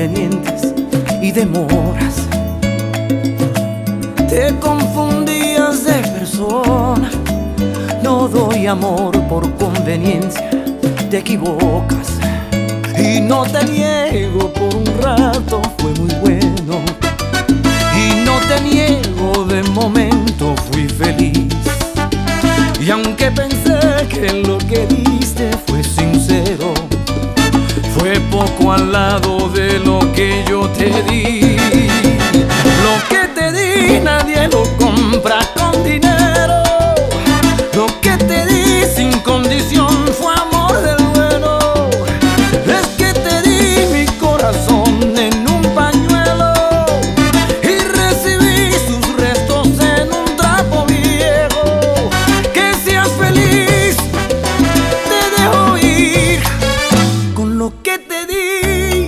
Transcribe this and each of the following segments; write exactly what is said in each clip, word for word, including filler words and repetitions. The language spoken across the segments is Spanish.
convenientes y demoras. Te confundías de persona. No doy amor por conveniencia, te equivocas. Y no te niego, por un rato fue muy bueno. Y no te niego, de momento fui feliz. Y aunque pensé que lo que diste fue sincero, fue poco al lado de lo que yo te di. Lo que te di nadie lo compra con dinero. Lo que te di sin condición fue amor del bueno. Es que te di mi corazón en un pañuelo y recibí sus restos en un trapo viejo. Que seas feliz, te dejo ir con lo que te di.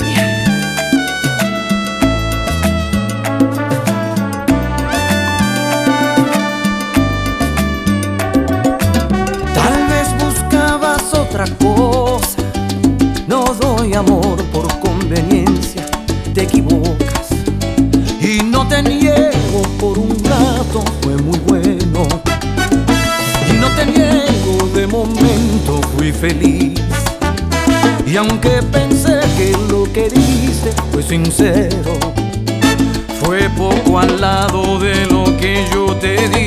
Tal vez buscabas otra cosa. No doy amor por conveniencia, te equivocas. Y no te niego, por un rato fue muy bueno. Y no te niego, de momento fui feliz. Y aunque pensé que lo que dice fue sincero, fue poco al lado de lo que yo te di.